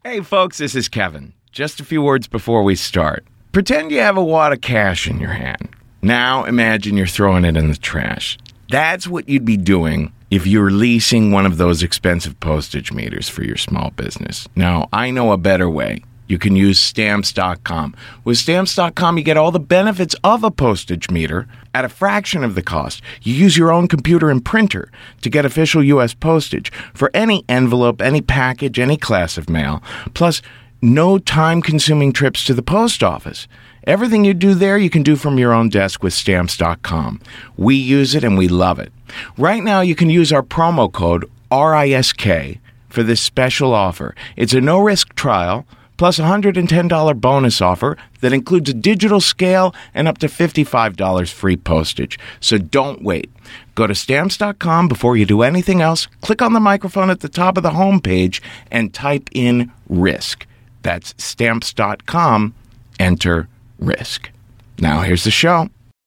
Hey folks, this is Kevin. Just a few words before we start. Pretend you have a wad of cash in your hand. Now imagine you're throwing it in the trash. That's what you'd be doing if you're leasing one of those expensive postage meters for your small business. Now, I know a better way. You can use Stamps.com. With Stamps.com, you get all the benefits of a postage meter at a fraction of the cost. You use your own computer and printer to get official U.S. postage for any envelope, any package, any class of mail. Plus, no time-consuming trips to the post office. Everything you do there, you can do from your own desk with Stamps.com. We use it and we love it. Right now, you can use our promo code RISK for this special offer. It's a no-risk trial, plus a $110 bonus offer that includes a digital scale and up to $55 free postage. So don't wait. Go to Stamps.com before you do anything else. Click on the microphone at the top of the homepage and type in RISK. That's Stamps.com. Enter RISK. Now here's the show.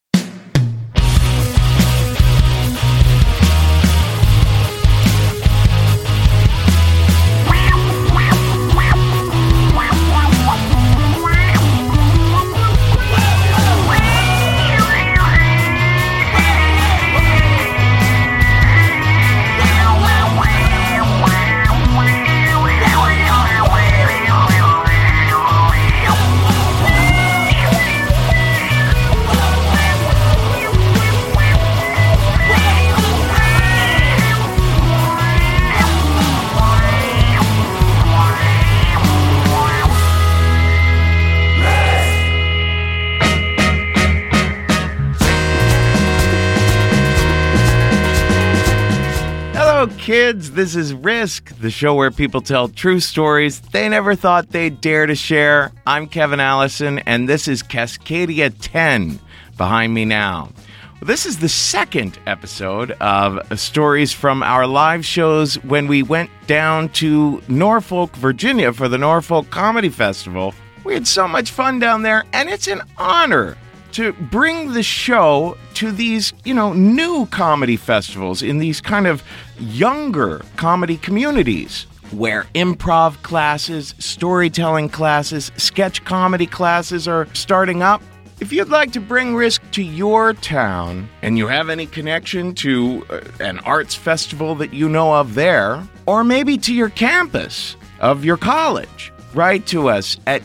Kids, this is Risk, the show where people tell true stories they never thought they'd dare to share. I'm Kevin Allison, and this is Cascadia 10 behind me now. Well, this is the second episode of stories from our live shows when we went down to Norfolk, Virginia for the Norfolk Comedy Festival. We had so much fun down there, and it's an honor to bring the show to these, new comedy festivals in these kind of younger comedy communities where improv classes, storytelling classes, sketch comedy classes are starting up. If you'd like to bring Risk to your town and you have any connection to an arts festival that you know of there, or maybe to your campus of your college, write to us at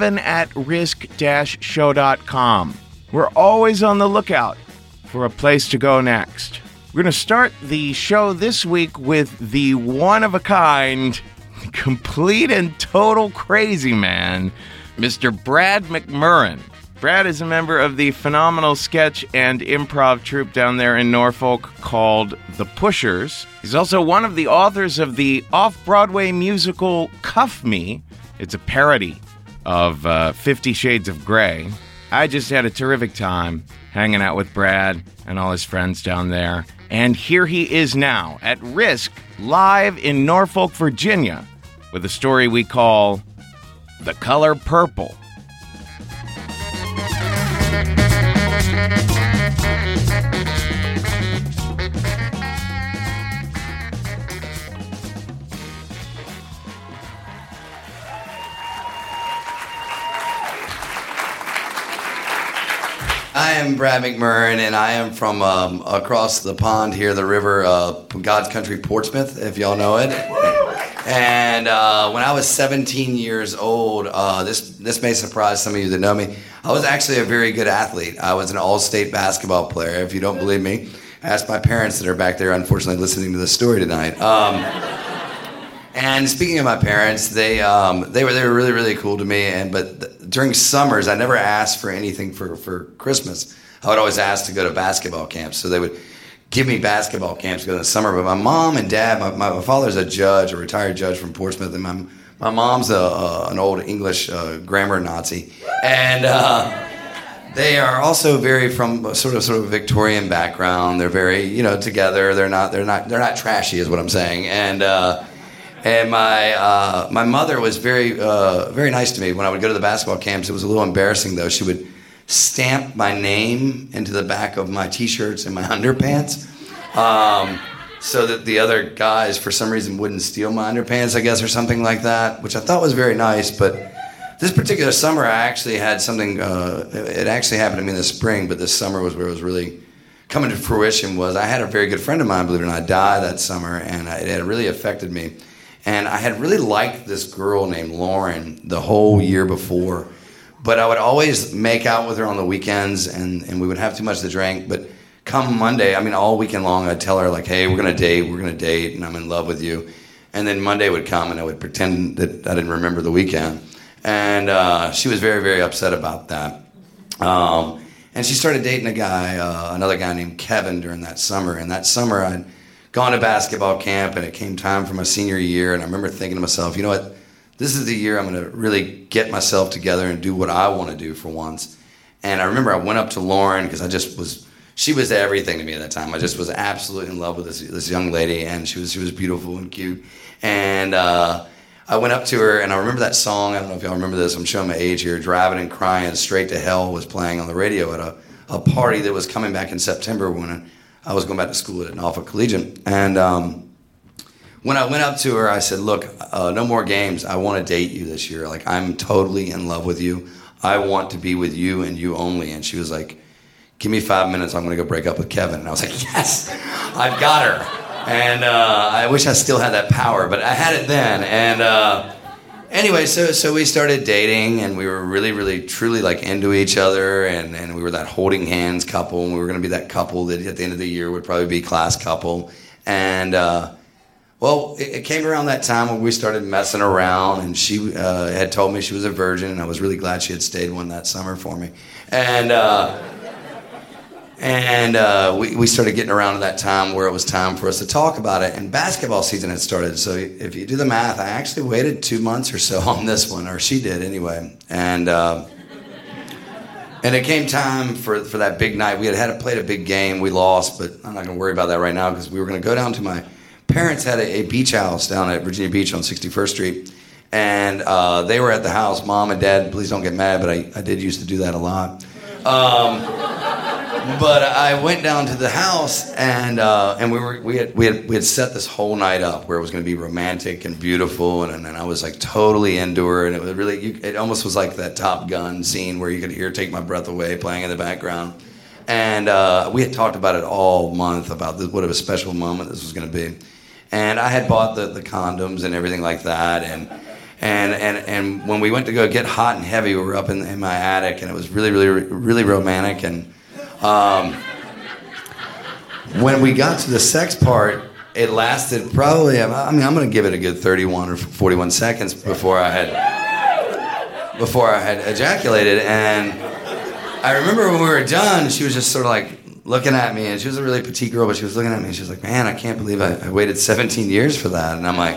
kevin@risk-show.com. We're always on the lookout for a place to go next. We're going to start the show this week with the one-of-a-kind, complete and total crazy man, Mr. Brad McMurran. Brad is a member of the phenomenal sketch and improv troupe down there in Norfolk called The Pushers. He's also one of the authors of the off-Broadway musical Cuff Me. It's a parody of 50 Shades of Grey. I just had a terrific time hanging out with Brad and all his friends down there. And here he is now at Risk, live in Norfolk, Virginia, with a story we call The Color Purple. I am Brad McMurran, and I am from across the pond here, the river, God's Country, Portsmouth, if y'all know it. And when I was 17 years old, this may surprise some of you that know me, I was actually a very good athlete. I was an all-state basketball player. If you don't believe me, ask my parents that are back there, unfortunately, listening to this story tonight. And speaking of my parents, they were really, really cool to me. But during summers, I never asked for anything for Christmas. I would always ask to go to basketball camps. So they would give me basketball camps to go in the summer. But my mom and dad, my father's a judge, a retired judge from Portsmouth, and my mom's an old English grammar Nazi, and they are also very from sort of Victorian background. They're very together. They're not trashy, is what I'm saying, And my mother was very nice to me when I would go to the basketball camps. It was a little embarrassing though. She would stamp my name into the back of my t-shirts and my underpants. so that the other guys, for some reason, wouldn't steal my underpants, I guess, or something like that, which I thought was very nice. But this particular summer, I actually had something, it actually happened to me in the spring, but this summer was where it was really coming to fruition. Was I had a very good friend of mine, believe it or not, die that summer, and it had really affected me. And I had really liked this girl named Lauren the whole year before, but I would always make out with her on the weekends, and we would have too much to drink. But come Monday, I mean, all weekend long, I'd tell her, like, hey, we're going to date, and I'm in love with you. And then Monday would come, and I would pretend that I didn't remember the weekend. And she was very, very upset about that. And she started dating a guy, another guy named Kevin, during that summer. And that summer, I'd gone to basketball camp, and it came time for my senior year. And I remember thinking to myself, you know what? This is the year I'm going to really get myself together and do what I want to do for once. And I remember I went up to Lauren, because she was everything to me at that time. I just was absolutely in love with this young lady, and she was beautiful and cute. And I went up to her, and I remember that song. I don't know if y'all remember this. I'm showing my age here. Driving and Crying, Straight to Hell was playing on the radio at a party that was coming back in September when I was going back to school at Norfolk Collegiate. And when I went up to her, I said, look, no more games. I want to date you this year. Like, I'm totally in love with you. I want to be with you and you only. And she was like, give me 5 minutes. I'm going to go break up with Kevin. And I was like, yes, I've got her. And I wish I still had that power, but I had it then. And anyway, so we started dating, and we were really, really, truly like into each other. And we were that holding hands couple, and we were going to be that couple that at the end of the year would probably be class couple. And well, it came around that time when we started messing around, and she had told me she was a virgin, and I was really glad she had stayed one that summer for me. And we started getting around to that time where it was time for us to talk about it, and basketball season had started. So if you do the math, I actually waited 2 months or so on this one, or she did anyway. And it came time for that big night. We had played a big game. We lost, but I'm not going to worry about that right now, because we were going to go down to my parents had a beach house down at Virginia Beach on 61st Street. And they were at the house. Mom and Dad, please don't get mad, but I did used to do that a lot. But I went down to the house, and we had set this whole night up where it was going to be romantic and beautiful, and I was like totally into her, and it was really, it almost was like that Top Gun scene where you could hear "Take My Breath Away" playing in the background. And we had talked about it all month about what a special moment this was going to be. And I had bought the condoms and everything like that, and when we went to go get hot and heavy, we were up in my attic, and it was really, really, really romantic. And when we got to the sex part, it lasted probably, I mean, I'm going to give it a good 31 or 41 seconds before I had ejaculated. And I remember when we were done, she was just sort of like looking at me, and she was a really petite girl, but she was looking at me, and she was like, man, I can't believe I waited 17 years for that. And I'm like,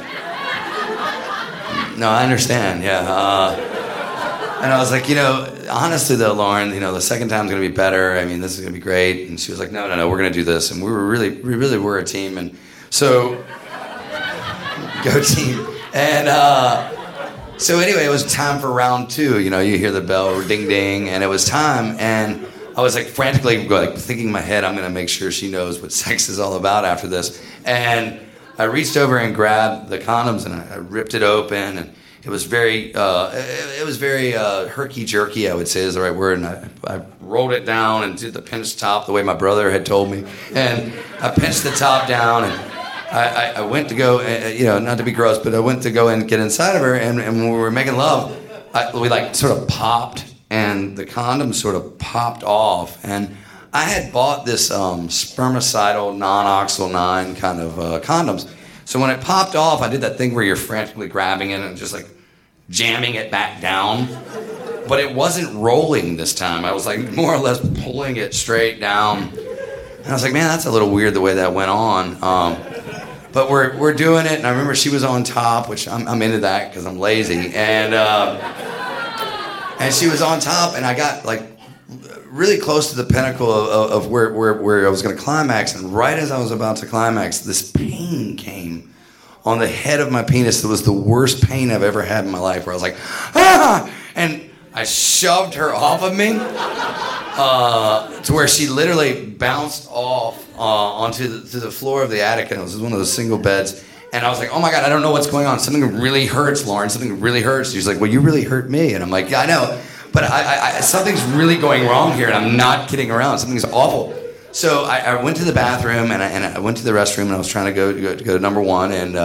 no, I understand, yeah. And I was like, honestly though, Lauren, the second time's going to be better. I mean, this is going to be great. And she was like, no, we're going to do this. And we really were a team. And so, go team. And so anyway, it was time for round 2. You hear the bell, ding, ding, and it was time. And I was like frantically thinking in my head, I'm going to make sure she knows what sex is all about after this. And I reached over and grabbed the condoms, and I ripped it open, and it was very herky-jerky, I would say is the right word. And I rolled it down and did the pinch top the way my brother had told me. And I pinched the top down, and I went to go, not to be gross, but I went to go and get inside of her. And when we were making love, we sort of popped, and the condom sort of popped off. And I had bought this spermicidal, non-oxyl 9 kind of condoms. So when it popped off, I did that thing where you're frantically grabbing it and just jamming it back down. But it wasn't rolling this time. I was more or less pulling it straight down. And I was like, man, that's a little weird the way that went on. But we're doing it, and I remember she was on top, which I'm into that because I'm lazy. And she was on top, and I got really close to the pinnacle of where I was going to climax, and right as I was about to climax, this pain came on the head of my penis. It was the worst pain I've ever had in my life, where I was like, ah! And I shoved her off of me to where she literally bounced off onto the floor of the attic, and it was one of those single beds. And I was like, oh my God, I don't know what's going on. Something really hurts, Lauren. Something really hurts. She's like, well, you really hurt me. And I'm like, yeah, I know. But I something's really going wrong here, and I'm not kidding around. Something's awful. So I went to the bathroom, and I went to the restroom, and I was trying to go to number one. And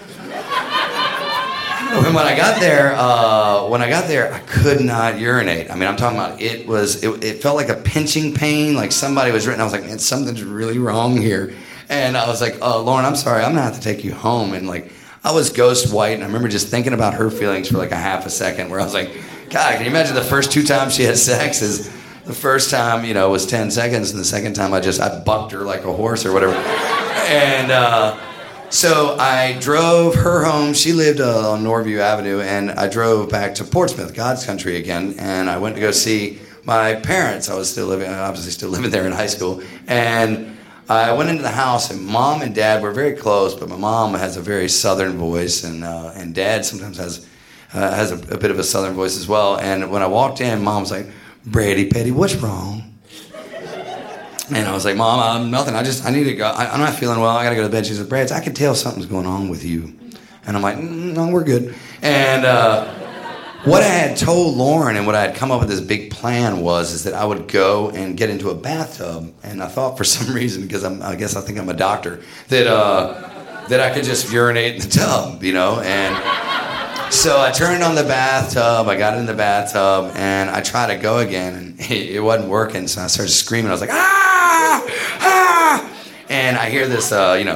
when I got there, I could not urinate. I mean, I'm talking about it felt like a pinching pain, like somebody was written. I was like, man, something's really wrong here. And I was like, Lauren, I'm sorry, I'm gonna have to take you home. And like, I was ghost white, and I remember just thinking about her feelings for like a half a second, where I was like, God, can you imagine the first 2 times she had sex is the first time, was 10 seconds, and the second time I bucked her like a horse or whatever. And so I drove her home. She lived on Norview Avenue, and I drove back to Portsmouth, God's country again, and I went to go see my parents. I was obviously still living there in high school, and I went into the house, and Mom and Dad were very close, but my mom has a very Southern voice, and Dad sometimes has a bit of a Southern voice as well. And when I walked in, Mom was like, Brady Petty, what's wrong? And I was like, Mom, nothing. I need to go. I'm not feeling well. I got to go to bed. She said, Brad, I can tell something's going on with you. And I'm like, no, we're good. And what I had told Lauren and what I had come up with this big plan is that I would go and get into a bathtub. And I thought for some reason, because I guess I think I'm a doctor, that I could just urinate in the tub, And so I turned on the bathtub. I got in the bathtub, and I tried to go again, and it wasn't working. So I started screaming. I was like, ah, ah. And I hear this,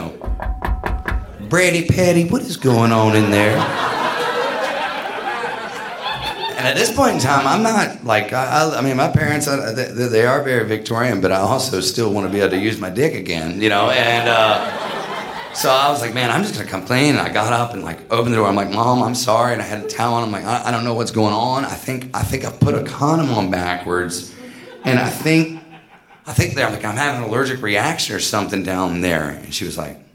Brady Petty, what is going on in there? And at this point in time, I'm not like, I mean, my parents, they are very Victorian, but I also still want to be able to use my dick again, And so I was like, man, I'm just going to complain. And I got up and like opened the door. I'm like, Mom, I'm sorry. And I had a towel on. I'm like, I don't know what's going on. I think I put a condom on backwards. And I think they're like, I'm having an allergic reaction or something down there. And she was like,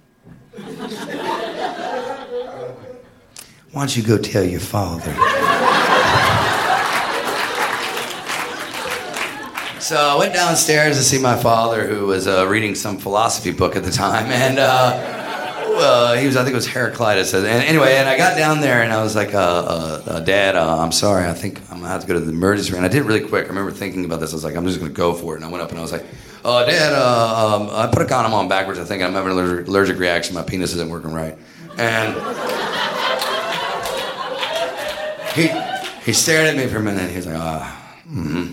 why don't you go tell your father? So I went downstairs to see my father, who was reading some philosophy book at the time, and I think it was Heraclitus. And anyway, and I got down there, and I was like, Dad, I'm sorry, I think I'm gonna have to go to the emergency room. And I did it really quick. I remember thinking about this. I was like, I'm just gonna go for it. And I went up and I was like, Dad, I put a condom on backwards. I think I'm having an allergic reaction. My penis isn't working right. And he stared at me for a minute. And he was like, mm-hmm.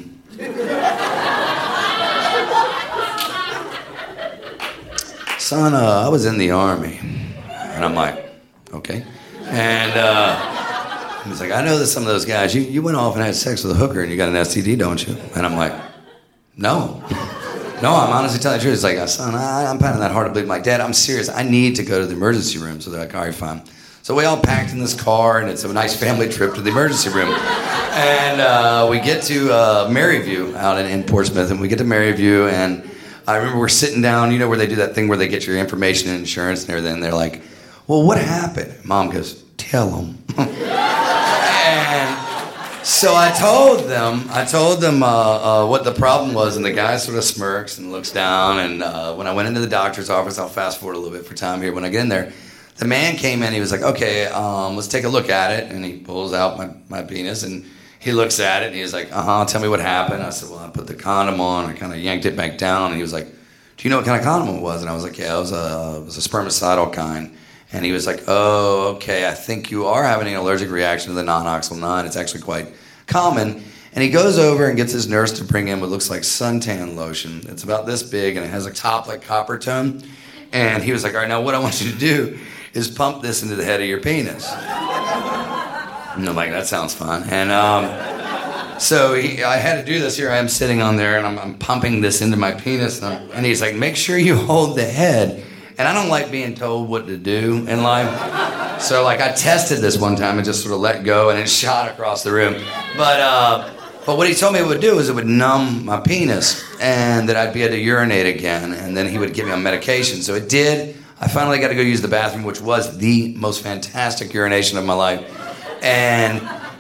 Son, I was in the Army. And I'm like, okay. And he was like, I know that some of those guys, you went off and had sex with a hooker and you got an STD, don't you? And I'm like, no. No, I'm honestly telling the truth. It's like, son, I'm finding that hard to believe. I'm like, Dad, I'm serious. I need to go to the emergency room. So they're like, all right, fine. So we all packed in this car, and it's a nice family trip to the emergency room. And we get to Maryview out in Portsmouth, and we get to Maryview, and I remember we're sitting down, where they do that thing where they get your information and insurance and everything, and they're like, well, what happened? Mom goes, tell them. And so I told them what the problem was, and the guy sort of smirks and looks down, and when I went into the doctor's office, I'll fast forward a little bit for time here, when I get in there, the man came in, he was like, okay, let's take a look at it. And he pulls out my penis, and he looks at it, and he's like, tell me what happened. I said, well, I put the condom on, I kind of yanked it back down, and he was like, do you know what kind of condom it was? And I was like, yeah, it was a spermicidal kind. And he was like, oh, okay, I think you are having an allergic reaction to the non-oxyl 9. It's actually quite common. And he goes over and gets his nurse to bring in what looks like suntan lotion. It's about this big, and it has a top like copper tone. And he was like, all right, now what I want you to do is pump this into the head of your penis. And I'm like, that sounds fun. And so I had to do this. Here I am sitting on there, and I'm pumping this into my penis. And he's like, make sure you hold the head. And I don't like being told what to do in life. So like I tested this one time and just sort of let go, and it shot across the room. But what he told me it would do is it would numb my penis, and that I'd be able to urinate again, and then he would give me on medication. So it did. I finally got to go use the bathroom, which was the most fantastic urination of my life. And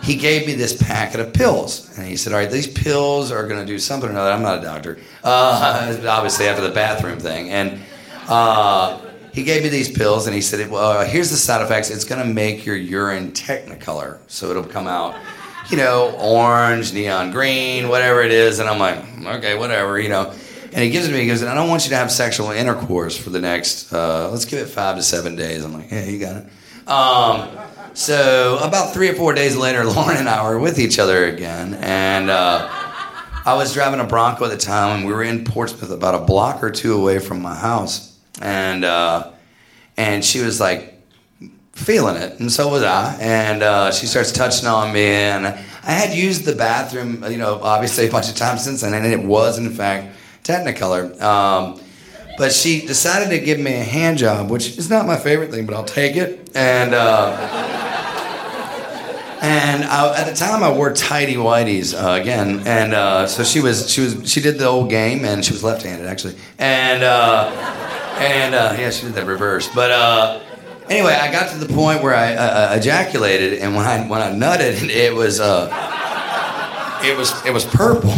he gave me this packet of pills. And he said, all right, these pills are going to do something or another. I'm not a doctor. Obviously, after the bathroom thing. And he gave me these pills, and he said, well, here's the side effects. It's going to make your urine technicolor. So it'll come out, orange, neon green, whatever it is. And I'm like, okay, whatever, And he gives it to me. He goes, I don't want you to have sexual intercourse for the next, let's give it 5 to 7 days. I'm like, hey, you got it. So about 3 or 4 days later, Lauren and I were with each other again. And I was driving a Bronco at the time, and we were in Portsmouth about a block or two away from my house. And she was like feeling it, and so was I. And she starts touching on me, and I had used the bathroom, obviously a bunch of times since then, and it was, in fact, Technicolor. But she decided to give me a hand job, which is not my favorite thing, but I'll take it. And at the time I wore tighty whities again, and so she did the old game, and she was left-handed actually, and yeah, she did that reverse. But anyway, I got to the point where I ejaculated, and when I nutted, it was purple,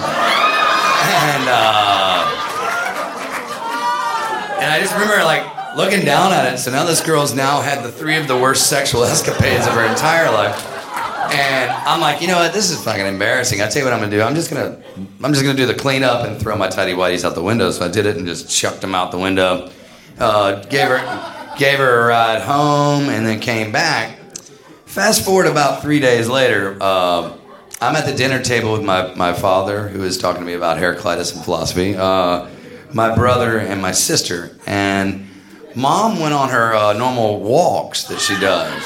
and I just remember like looking down at it. So now this girl's now had the 3 of the worst sexual escapades of her entire life. And I'm like, you know what? This is fucking embarrassing. I tell you what I'm gonna do. I'm just gonna do the cleanup and throw my tighty whities out the window. So I did it and just chucked them out the window. Gave her a ride home and then came back. Fast forward about 3 days later, I'm at the dinner table with my father, who is talking to me about Heraclitus and philosophy, my brother and my sister, and Mom went on her normal walks that she does.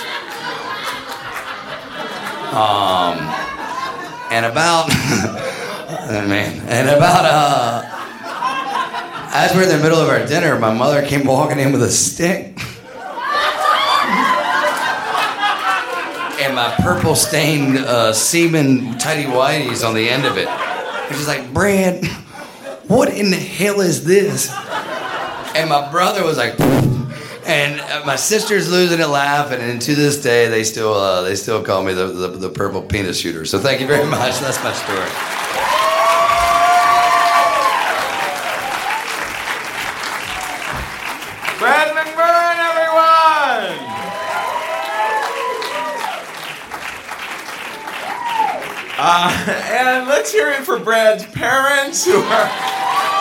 And about as we're in the middle of our dinner, my mother came walking in with a stick. And my purple stained semen tighty whities on the end of it. And she's like, Brad, what in the hell is this? And my brother was like, and my sister's losing it laughing, and to this day they still call me the purple penis shooter. So thank you very much. That's my story. Brad McMurran, everyone! And let's hear it for Brad's parents, who are...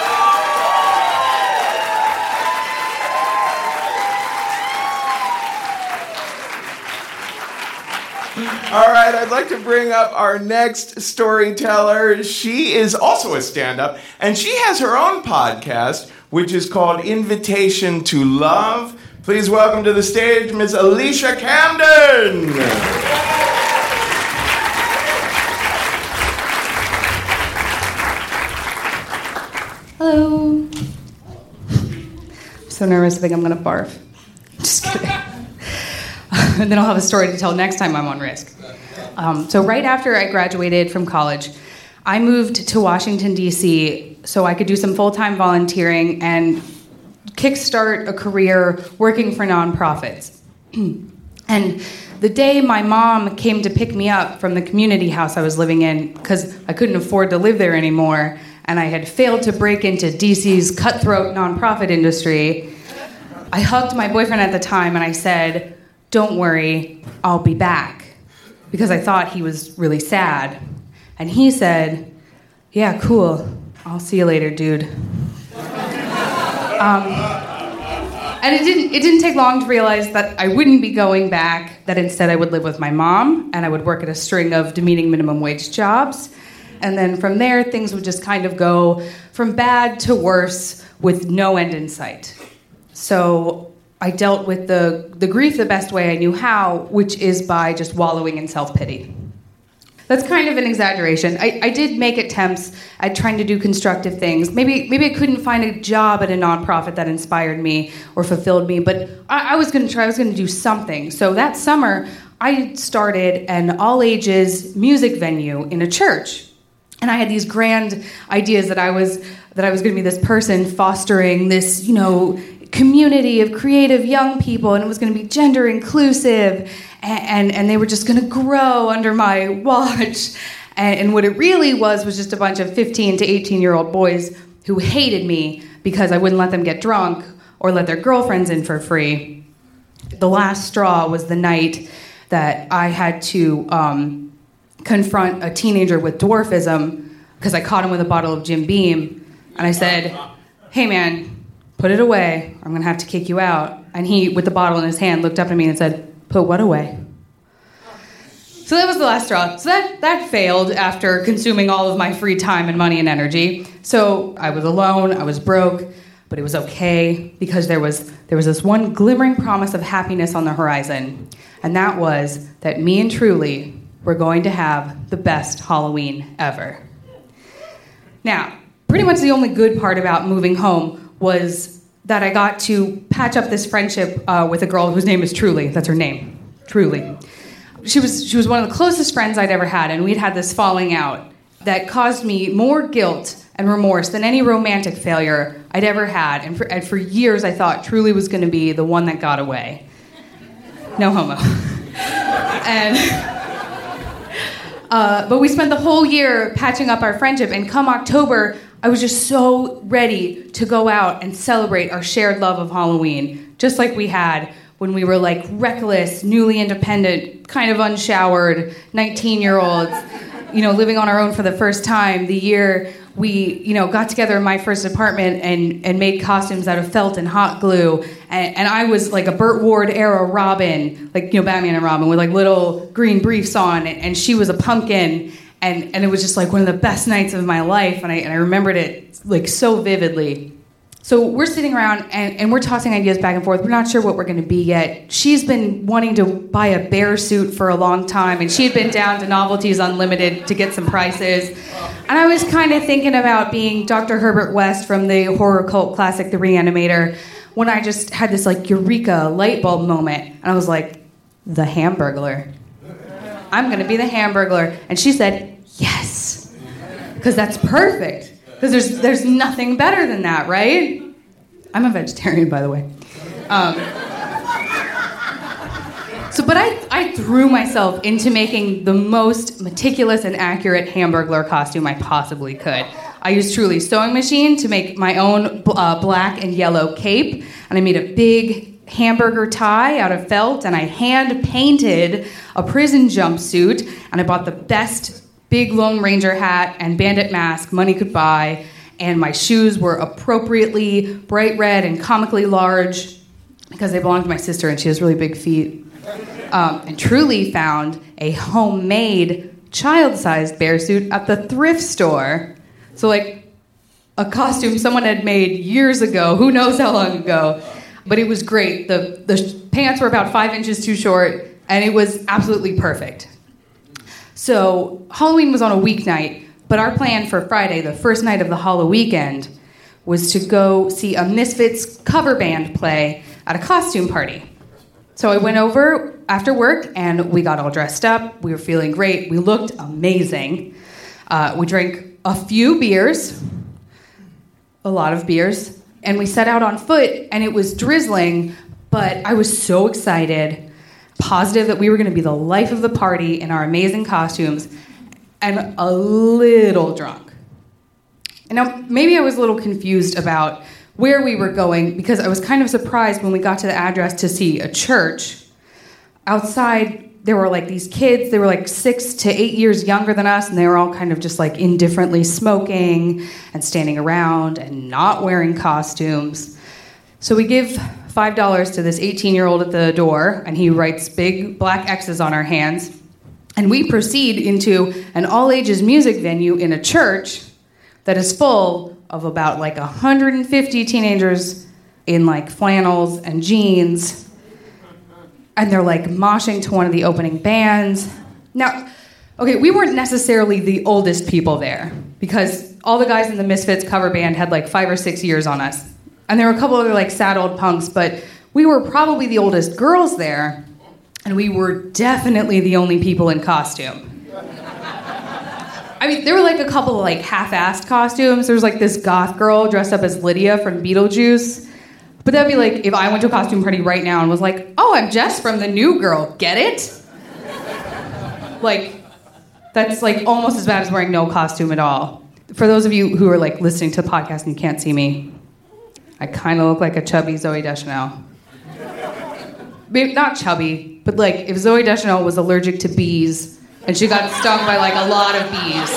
All right, I'd like to bring up our next storyteller. She is also a stand-up, and she has her own podcast, which is called Invitation to Love. Please welcome to the stage Ms. Alicia Camden. Hello. I'm so nervous, I think I'm going to barf. Just kidding. And then I'll have a story to tell next time I'm on Risk. So right after I graduated from college, I moved to Washington, D.C. so I could do some full-time volunteering and kickstart a career working for nonprofits. And the day my mom came to pick me up from the community house I was living in, because I couldn't afford to live there anymore, and I had failed to break into D.C.'s cutthroat nonprofit industry, I hugged my boyfriend at the time and I said, "Don't worry, I'll be back," because I thought he was really sad. And he said, "Yeah, cool. I'll see you later, dude." And it didn't take long to realize that I wouldn't be going back, that instead I would live with my mom, and I would work at a string of demeaning minimum wage jobs. And then from there, things would just kind of go from bad to worse with no end in sight. So I dealt with the grief the best way I knew how, which is by just wallowing in self-pity. That's kind of an exaggeration. I did make attempts at trying to do constructive things. Maybe I couldn't find a job at a nonprofit that inspired me or fulfilled me, but I was going to try. I was going to do something. So that summer, I started an all-ages music venue in a church. And I had these grand ideas that I was going to be this person fostering this, community of creative young people, and it was going to be gender inclusive. and they were just going to grow under my watch. And what it really was just a bunch of 15 to 18-year-old boys who hated me because I wouldn't let them get drunk or let their girlfriends in for free. The last straw was the night that I had to confront a teenager with dwarfism because I caught him with a bottle of Jim Beam. And I said, "Hey, man, put it away. I'm going to have to kick you out." And he, with the bottle in his hand, looked up at me and said, "Put what away?" So that was the last straw. So that failed after consuming all of my free time and money and energy. So I was alone, I was broke, but it was okay because there was this one glimmering promise of happiness on the horizon. And that was that me and Truly were going to have the best Halloween ever. Now, pretty much the only good part about moving home was that I got to patch up this friendship with a girl whose name is Truly. That's her name, Truly. She was one of the closest friends I'd ever had, and we'd had this falling out that caused me more guilt and remorse than any romantic failure I'd ever had. And for years, I thought Truly was going to be the one that got away. No homo. But we spent the whole year patching up our friendship, and come October, I was just so ready to go out and celebrate our shared love of Halloween, just like we had when we were like reckless, newly independent, kind of unshowered 19-year-olds, living on our own for the first time. The year we, got together in my first apartment and made costumes out of felt and hot glue. And I was like a Burt Ward era Robin, like, Batman and Robin with like little green briefs on, and she was a pumpkin. And it was just like one of the best nights of my life. And I remembered it like so vividly. So we're sitting around and we're tossing ideas back and forth. We're not sure what we're going to be yet. She's been wanting to buy a bear suit for a long time, and she had been down to Novelties Unlimited to get some prices. And I was kind of thinking about being Dr. Herbert West from the horror cult classic The Reanimator, when I just had this like eureka light bulb moment. And I was like, the Hamburglar. I'm going to be the Hamburglar. And she said, yes, because that's perfect. Because there's nothing better than that, right? I'm a vegetarian, by the way. But I threw myself into making the most meticulous and accurate Hamburglar costume I possibly could. I used Truly's sewing machine to make my own black and yellow cape, and I made a big hamburger tie out of felt, and I hand-painted a prison jumpsuit, and I bought the best big Lone Ranger hat and bandit mask money could buy, and my shoes were appropriately bright red and comically large because they belonged to my sister and she has really big feet. And Truly found a homemade child-sized bear suit at the thrift store. So like a costume someone had made years ago, who knows how long ago, but it was great. The pants were about 5 inches too short and it was absolutely perfect. So Halloween was on a weeknight, but our plan for Friday, the first night of the Halloween weekend, was to go see a Misfits cover band play at a costume party. So I went over after work, and we got all dressed up. We were feeling great. We looked amazing. We drank a few beers, a lot of beers, and we set out on foot, and it was drizzling, but I was so excited, positive that we were going to be the life of the party in our amazing costumes, and a little drunk. And now, maybe I was a little confused about where we were going because I was kind of surprised when we got to the address to see a church. Outside, there were like these kids, they were like 6 to 8 years younger than us, and they were all kind of just like indifferently smoking and standing around and not wearing costumes. So we give $5 to this 18-year-old at the door, and he writes big black X's on our hands. And we proceed into an all-ages music venue in a church that is full of about like 150 teenagers in like flannels and jeans. And they're like moshing to one of the opening bands. Now, okay, we weren't necessarily the oldest people there because all the guys in the Misfits cover band had like 5 or 6 years on us. And there were a couple other like sad old punks, but we were probably the oldest girls there, and we were definitely the only people in costume. I mean, there were like a couple of like half-assed costumes. There was like this goth girl dressed up as Lydia from Beetlejuice. But that'd be like if I went to a costume party right now and was like, oh, oh, I'm Jess from The New Girl. Get it? Like, that's like almost as bad as wearing no costume at all. For those of you who are like listening to the podcast and you can't see me, I kind of look like a chubby Zooey Deschanel. Maybe not chubby, but like if Zooey Deschanel was allergic to bees and she got stung by like a lot of bees.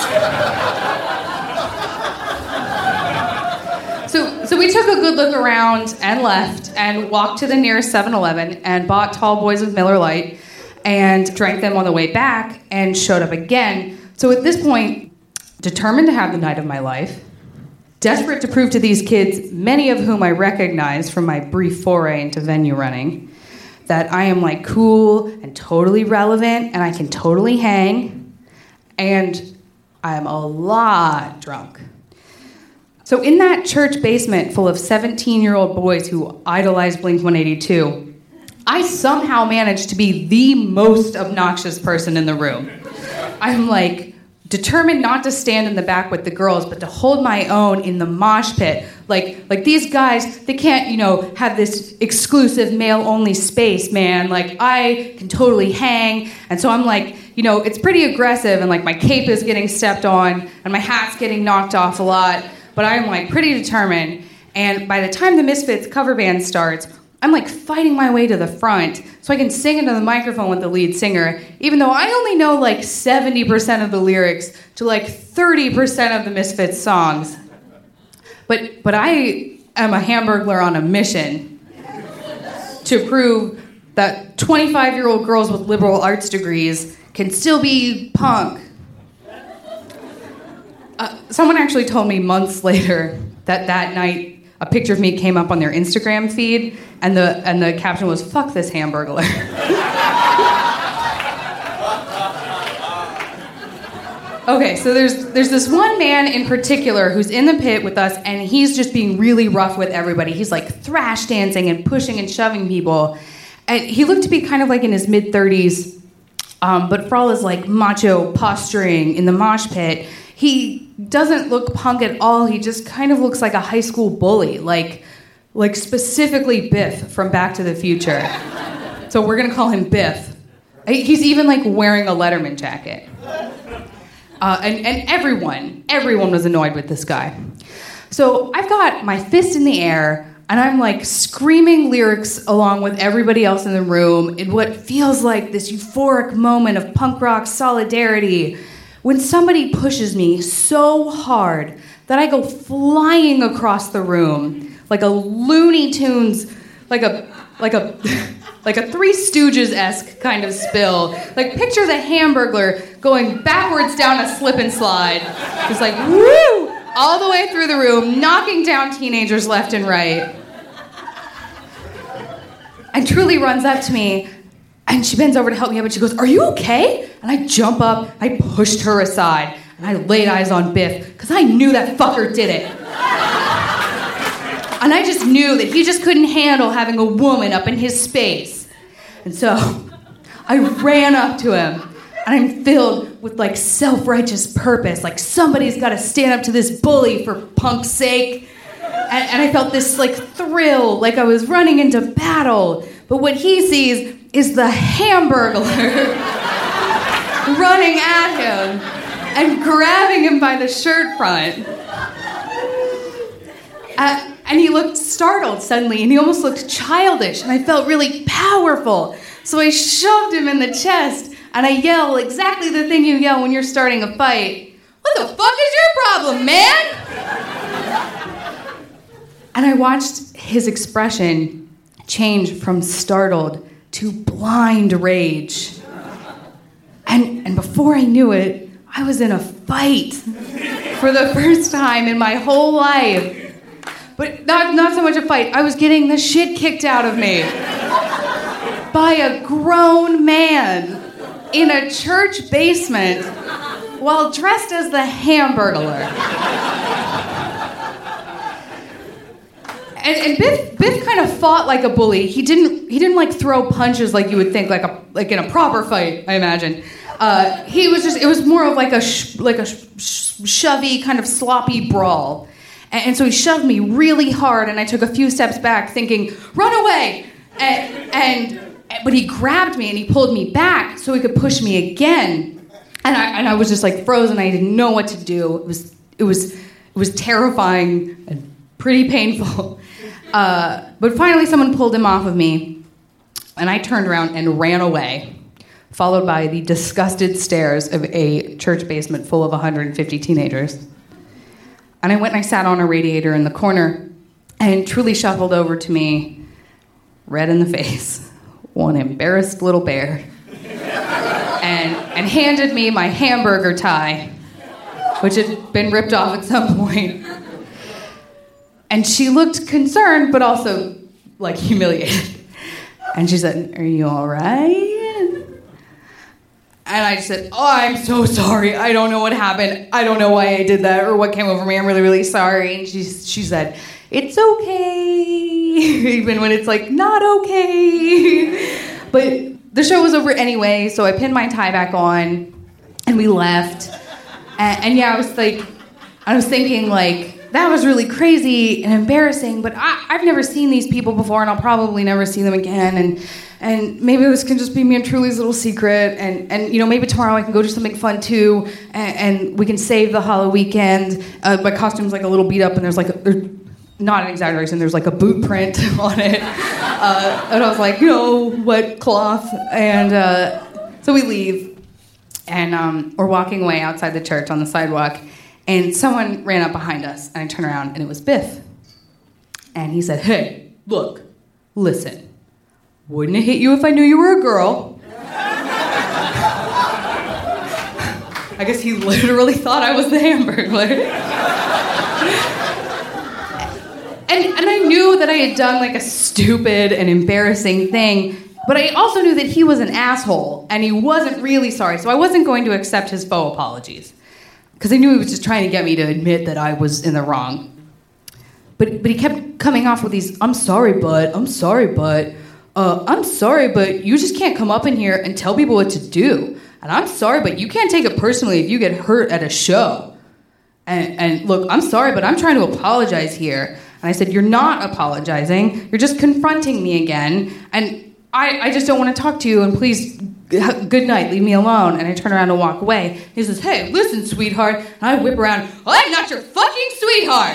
So we took a good look around and left and walked to the nearest 7-Eleven and bought tall boys with Miller Lite and drank them on the way back and showed up again. So at this point, determined to have the night of my life, desperate to prove to these kids, many of whom I recognize from my brief foray into venue running, that I am like cool and totally relevant and I can totally hang, and I am a lot drunk. So in that church basement full of 17-year-old boys who idolize Blink-182, I somehow managed to be the most obnoxious person in the room. I'm like determined not to stand in the back with the girls, but to hold my own in the mosh pit. Like these guys, they can't, have this exclusive male-only space, man. Like, I can totally hang. And so I'm like, it's pretty aggressive, and like my cape is getting stepped on, and my hat's getting knocked off a lot. But I'm like pretty determined. And by the time the Misfits cover band starts, I'm like fighting my way to the front so I can sing into the microphone with the lead singer, even though I only know like 70% of the lyrics to like 30% of the Misfits songs. But I am a Hamburglar on a mission to prove that 25-year-old girls with liberal arts degrees can still be punk. Someone actually told me months later that night a picture of me came up on their Instagram feed, and the caption was, "Fuck this Hamburglar." Okay, so there's this one man in particular who's in the pit with us, and he's just being really rough with everybody. He's like thrash dancing and pushing and shoving people. And he looked to be kind of like in his mid-30s, but for all his like macho posturing in the mosh pit, he doesn't look punk at all. He just kind of looks like a high school bully, like specifically Biff from Back to the Future. So we're gonna call him Biff. He's even like wearing a Letterman jacket. And everyone was annoyed with this guy. So I've got my fist in the air, and I'm like screaming lyrics along with everybody else in the room in what feels like this euphoric moment of punk rock solidarity, when somebody pushes me so hard that I go flying across the room like a Looney Tunes, like a Three Stooges-esque kind of spill. Like, picture the Hamburglar going backwards down a slip and slide. Just like, woo! All the way through the room, knocking down teenagers left and right. And Truly runs up to me, and she bends over to help me up, and she goes, "Are you okay?" And I jump up, I pushed her aside, and I laid eyes on Biff, because I knew that fucker did it. And I just knew that he just couldn't handle having a woman up in his space. And so I ran up to him, and I'm filled with like self-righteous purpose, like somebody's got to stand up to this bully for punk's sake. And I felt this like thrill, like I was running into battle. But what he sees is the Hamburglar running at him and grabbing him by the shirt front. And he looked startled suddenly, and he almost looked childish, and I felt really powerful. So I shoved him in the chest, and I yelled exactly the thing you yell when you're starting a fight. "What the fuck is your problem, man?" And I watched his expression change from startled to blind rage. And before I knew it, I was in a fight for the first time in my whole life. But not so much a fight. I was getting the shit kicked out of me by a grown man in a church basement while dressed as the Hamburglar. And Biff kind of fought like a bully. He didn't like throw punches like you would think, like in a proper fight, I imagine. It was more of like a shovey kind of sloppy brawl. And so he shoved me really hard, and I took a few steps back thinking, "Run away!" And But he grabbed me and he pulled me back so he could push me again. And I was just like frozen. I didn't know what to do. It was terrifying and pretty painful. But finally someone pulled him off of me, and I turned around and ran away, followed by the disgusted stares of a church basement full of 150 teenagers. And I went and I sat on a radiator in the corner, and Truly shuffled over to me, red in the face, one embarrassed little bear, and handed me my hamburger tie, which had been ripped off at some point. And she looked concerned, but also, like, humiliated. And she said, "Are you all right?" And I just said, "Oh, I'm so sorry. I don't know what happened. I don't know why I did that or what came over me. I'm really, really sorry." And she said, "It's okay," even when it's, like, not okay. But the show was over anyway, so I pinned my tie back on, and we left. And yeah, I was thinking, like, that was really crazy and embarrassing, but I've never seen these people before, and I'll probably never see them again, and maybe this can just be me and Truly's little secret, and you know, maybe tomorrow I can go do something fun too, and we can save the Hollow Weekend. My costume's like a little beat up, and there's not an exaggeration, there's like a boot print on it, and I was like, you know, wet cloth, and so we leave, and we're walking away outside the church on the sidewalk. And someone ran up behind us, and I turned around, and it was Biff. And he said, "Hey, look, listen. Wouldn't it hit you if I knew you were a girl?" I guess he literally thought I was the Hamburglar. And I knew that I had done, like, a stupid and embarrassing thing, but I also knew that he was an asshole, and he wasn't really sorry, so I wasn't going to accept his faux apologies. Because I knew he was just trying to get me to admit that I was in the wrong. But he kept coming off with these, I'm sorry, but I'm sorry, but you just can't come up in here and tell people what to do. And I'm sorry, but you can't take it personally if you get hurt at a show. And look, I'm sorry, but I'm trying to apologize here. And I said, "You're not apologizing. You're just confronting me again. And I just don't want to talk to you, and please, good night, leave me alone." And I turn around and walk away. He says, "Hey, listen, sweetheart." And I whip around, "I'm not your fucking sweetheart."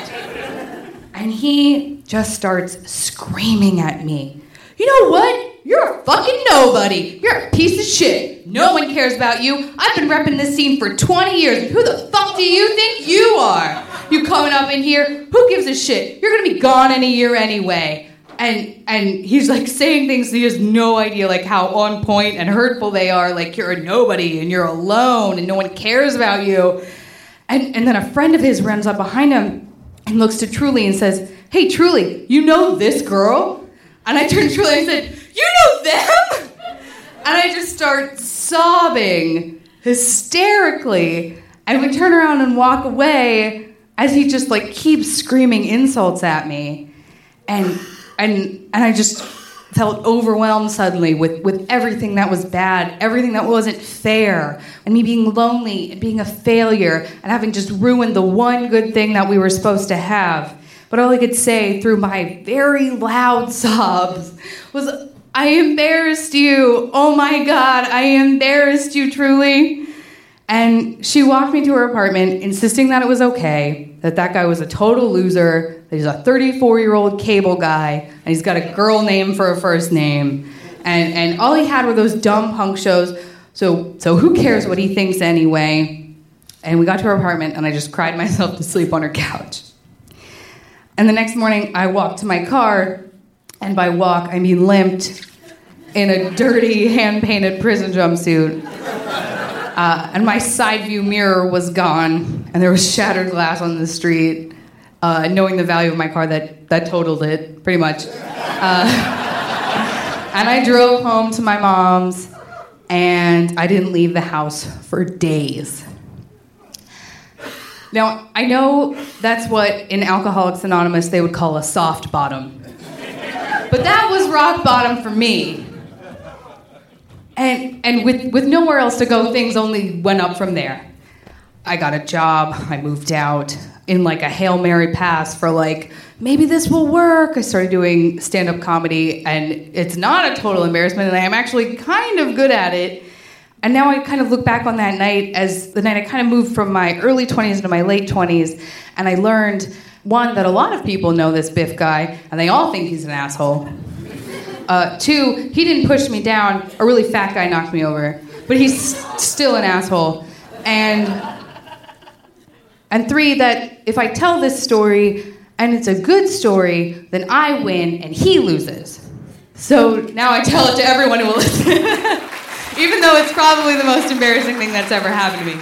And he just starts screaming at me. "You know what? You're a fucking nobody. You're a piece of shit. No one cares about you. I've been repping this scene for 20 years. And who the fuck do you think you are? You coming up in here? Who gives a shit? You're gonna be gone in a year anyway." And he's like saying things he has no idea, like, how on point and hurtful they are. Like, you're a nobody and you're alone and no one cares about you. And then a friend of his runs up behind him and looks to Truly and says, "Hey, Truly, you know this girl?" And I turned to Truly and said, "You know them?" And I just start sobbing hysterically. And we turn around and walk away as he just, like, keeps screaming insults at me. And I just felt overwhelmed suddenly with everything that was bad, everything that wasn't fair, and me being lonely and being a failure and having just ruined the one good thing that we were supposed to have. But all I could say through my very loud sobs was, "I embarrassed you. Oh my God, I embarrassed you, Truly." And she walked me to her apartment, insisting that it was okay, that guy was a total loser, that he's a 34-year-old cable guy, and he's got a girl name for a first name. And all he had were those dumb punk shows, so who cares what he thinks anyway? And we got to her apartment, and I just cried myself to sleep on her couch. And the next morning, I walked to my car, and by walk, I mean limped, in a dirty, hand-painted prison jumpsuit. And my side view mirror was gone, and there was shattered glass on the street. Knowing the value of my car, that totaled it, pretty much. And I drove home to my mom's, and I didn't leave the house for days. Now, I know that's what in Alcoholics Anonymous they would call a soft bottom. But that was rock bottom for me. And with nowhere else to go, things only went up from there. I got a job. I moved out in like a Hail Mary pass for like, maybe this will work. I started doing stand-up comedy, and it's not a total embarrassment, and I am actually kind of good at it. And now I kind of look back on that night as the night I kind of moved from my early 20s into my late 20s, and I learned, one, that a lot of people know this Biff guy, and they all think he's an asshole. Two, he didn't push me down. A really fat guy knocked me over, but he's still an asshole. And three, that if I tell this story and it's a good story, then I win and he loses. So now I tell it to everyone who will listen, even though it's probably the most embarrassing thing that's ever happened to me.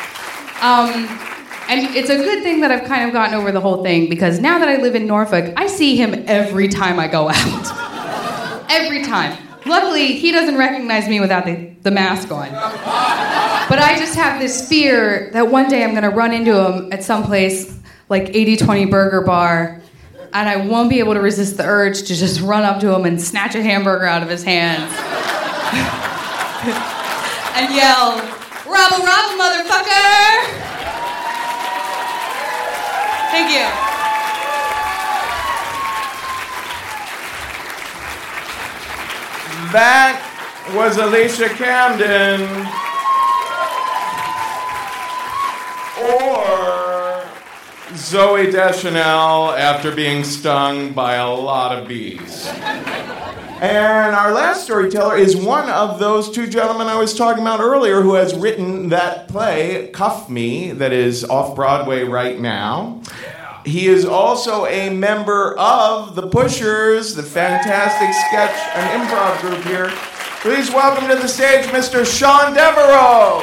And it's a good thing that I've kind of gotten over the whole thing, because now that I live in Norfolk, I see him every time I go out. Every time. Luckily, he doesn't recognize me without the mask on. But I just have this fear that one day I'm going to run into him at some place like 80-20 Burger Bar, and I won't be able to resist the urge to just run up to him and snatch a hamburger out of his hands. And yell, "Robble, robble, motherfucker!" Thank you. That was Alicia Camden. Or Zooey Deschanel after being stung by a lot of bees. And our last storyteller is one of those two gentlemen I was talking about earlier who has written that play, Cuff Me, that is off-Broadway right now. He is also a member of The Pushers, the fantastic sketch and improv group here. Please welcome to the stage Mr. Sean Devereaux.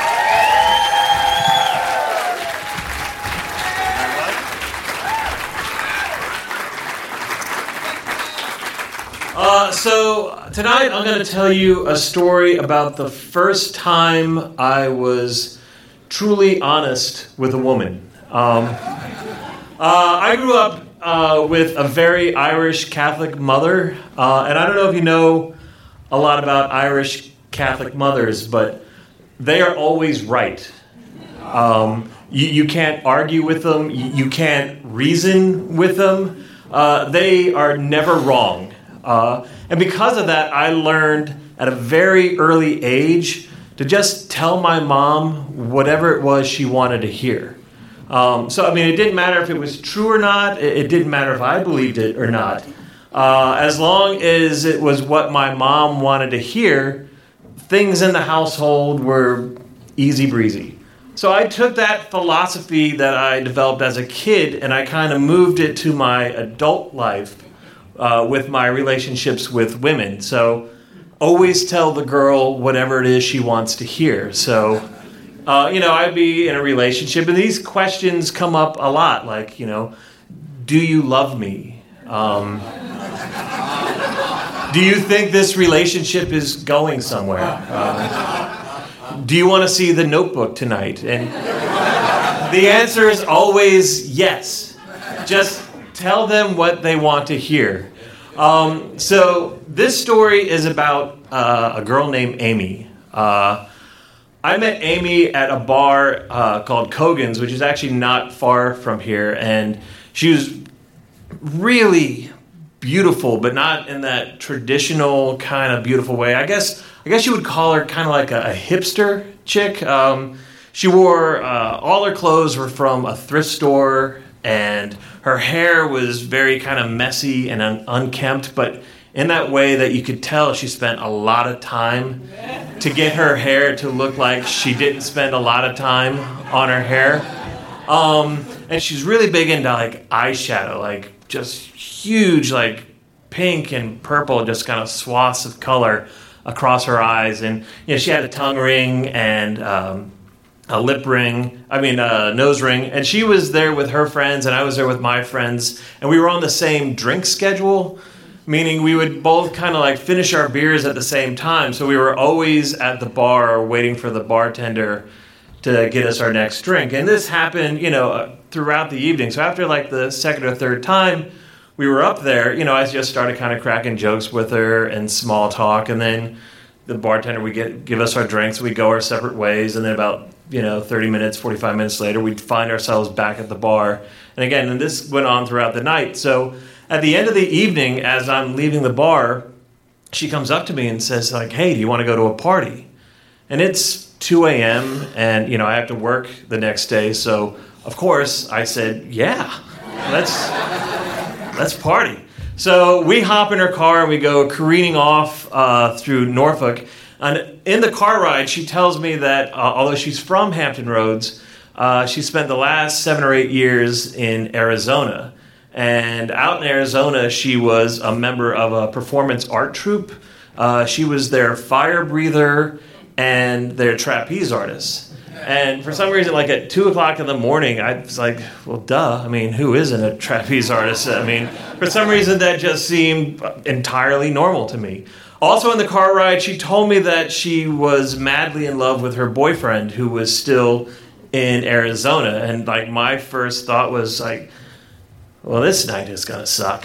So tonight I'm going to tell you a story about the first time I was truly honest with a woman. I grew up with a very Irish Catholic mother, and I don't know if you know a lot about Irish Catholic mothers, but they are always right. You can't argue with them. You can't reason with them. They are never wrong. And because of that, I learned at a very early age to just tell my mom whatever it was she wanted to hear. So, I mean, it didn't matter if it was true or not. It didn't matter if I believed it or not. As long as it was what my mom wanted to hear, things in the household were easy breezy. So I took that philosophy that I developed as a kid and I kind of moved it to my adult life with my relationships with women. So always tell the girl whatever it is she wants to hear. So, I'd be in a relationship and these questions come up a lot. Like, do you love me? Do you think this relationship is going somewhere? Do you want to see The Notebook tonight? And the answer is always yes. Just tell them what they want to hear. So this story is about a girl named Amy. I met Amy at a bar called Kogan's, which is actually not far from here, and she was really beautiful, but not in that traditional kind of beautiful way. I guess you would call her kind of like a hipster chick. She wore all her clothes were from a thrift store, and her hair was very kind of messy and unkempt, but in that way that you could tell she spent a lot of time to get her hair to look like she didn't spend a lot of time on her hair. And she's really big into like eyeshadow, like just huge like pink and purple, just kind of swaths of color across her eyes. And she had a tongue ring and a nose ring. And she was there with her friends and I was there with my friends. And we were on the same drink schedule, meaning we would both kind of like finish our beers at the same time. So we were always at the bar waiting for the bartender to get us our next drink. And this happened, throughout the evening. So after like the second or third time we were up there, I just started kind of cracking jokes with her and small talk. And then the bartender would give us our drinks. We'd go our separate ways. And then about 30 minutes, 45 minutes later, we'd find ourselves back at the bar. And again, and this went on throughout the night. So at the end of the evening, as I'm leaving the bar, she comes up to me and says, like, hey, do you want to go to a party? And it's 2 a.m. and, I have to work the next day. So, of course, I said, yeah, let's party. So we hop in her car and we go careening off through Norfolk. And in the car ride, she tells me that although she's from Hampton Roads, she spent the last 7 or 8 years in Arizona. And out in Arizona, she was a member of a performance art troupe. She was their fire breather and their trapeze artist. And for some reason, like at 2 o'clock in the morning, I was like, well, duh. I mean, who isn't a trapeze artist? I mean, for some reason, that just seemed entirely normal to me. Also in the car ride, she told me that she was madly in love with her boyfriend who was still in Arizona. And like my first thought was like, well, this night is going to suck.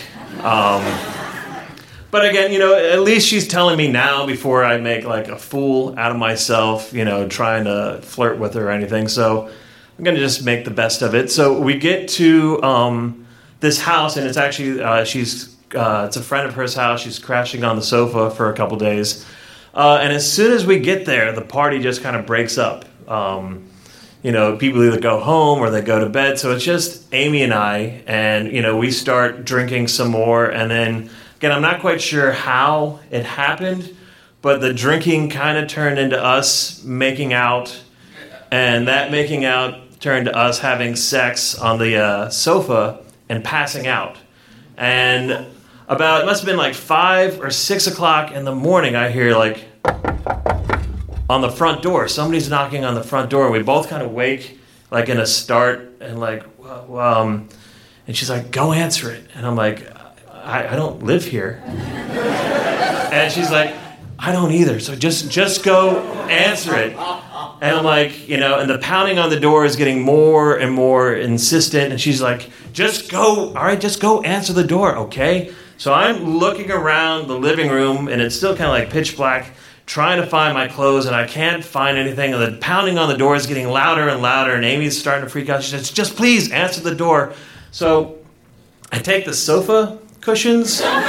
But again, at least she's telling me now before I make like a fool out of myself, trying to flirt with her or anything. So I'm going to just make the best of it. So we get to this house, and it's actually, it's a friend of hers house. She's crashing on the sofa for a couple days. And as soon as we get there, the party just kind of breaks up. People either go home or they go to bed. So it's just Amy and I, and, we start drinking some more. And then, again, I'm not quite sure how it happened, but the drinking kind of turned into us making out. And that making out turned to us having sex on the sofa and passing out. And it must have been like 5 or 6 o'clock in the morning, I hear like on the front door. Somebody's knocking on the front door. We both kind of wake like in a start and like, and she's like, go answer it. And I'm like, I don't live here. And she's like, I don't either. So just go answer it. And I'm like, and the pounding on the door is getting more and more insistent. And she's like, just go answer the door, okay? So I'm looking around the living room, and it's still kind of like pitch black, trying to find my clothes, and I can't find anything. And the pounding on the door is getting louder and louder, and Amy's starting to freak out. She says, just please answer the door. So I take the sofa cushions, and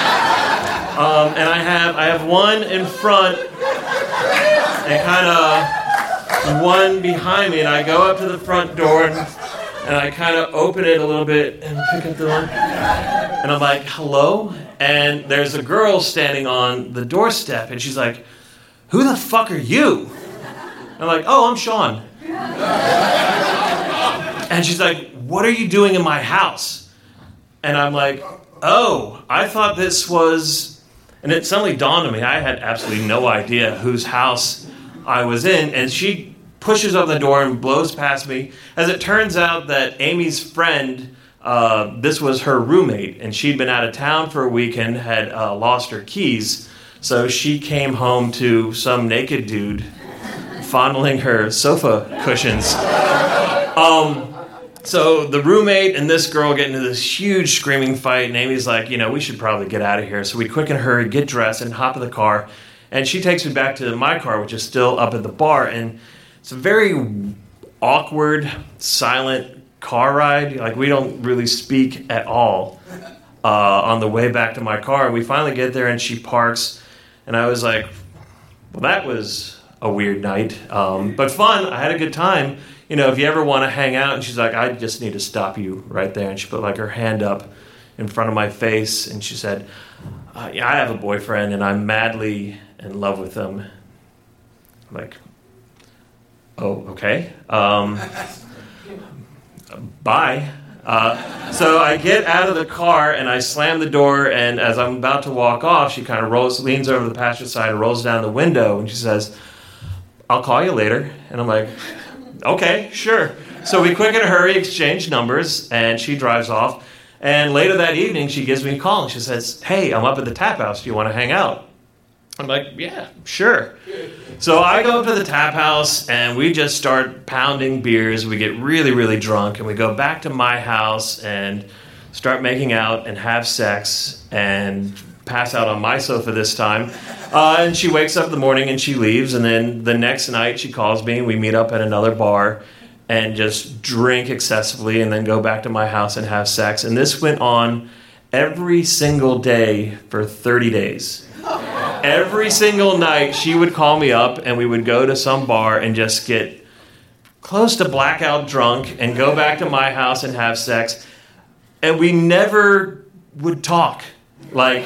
I have one in front and kind of one behind me, and I go up to the front door, and I kind of open it a little bit and pick up the one. And I'm like, hello? And there's a girl standing on the doorstep, and she's like, who the fuck are you? I'm like, oh, I'm Sean. And she's like, what are you doing in my house? And I'm like, oh, I thought this was... And it suddenly dawned on me, I had absolutely no idea whose house I was in. And she pushes open the door and blows past me. As it turns out that Amy's friend, this was her roommate, and she'd been out of town for a weekend, had lost her keys. So she came home to some naked dude fondling her sofa cushions. So the roommate and this girl get into this huge screaming fight, and Amy's like, we should probably get out of here. So we quick and hurry, get dressed, and hop in the car. And she takes me back to my car, which is still up at the bar. And it's a very awkward, silent car ride. Like, we don't really speak at all on the way back to my car. And we finally get there, and she parks. And I was like, well, that was a weird night. But fun. I had a good time. If you ever want to hang out. And she's like, I just need to stop you right there. And she put like her hand up in front of my face. And she said, yeah, I have a boyfriend, and I'm madly in love with him. I'm like, oh, okay. Bye. So I get out of the car, and I slam the door, and as I'm about to walk off, she kind of leans over the passenger side and rolls down the window, and she says, I'll call you later. And I'm like, okay, sure. So we quick in a hurry exchange numbers, and she drives off. And later that evening, she gives me a call, and she says, hey, I'm up at the tap house. Do you want to hang out? I'm like, yeah, sure. So I go up to the tap house, and we just start pounding beers. We get really, really drunk, and we go back to my house and start making out and have sex. And pass out on my sofa this time. And she wakes up in the morning and she leaves. And then the next night she calls me and we meet up at another bar and just drink excessively and then go back to my house and have sex. And this went on every single day for 30 days. Every single night she would call me up and we would go to some bar and just get close to blackout drunk and go back to my house and have sex. And we never would talk. Like,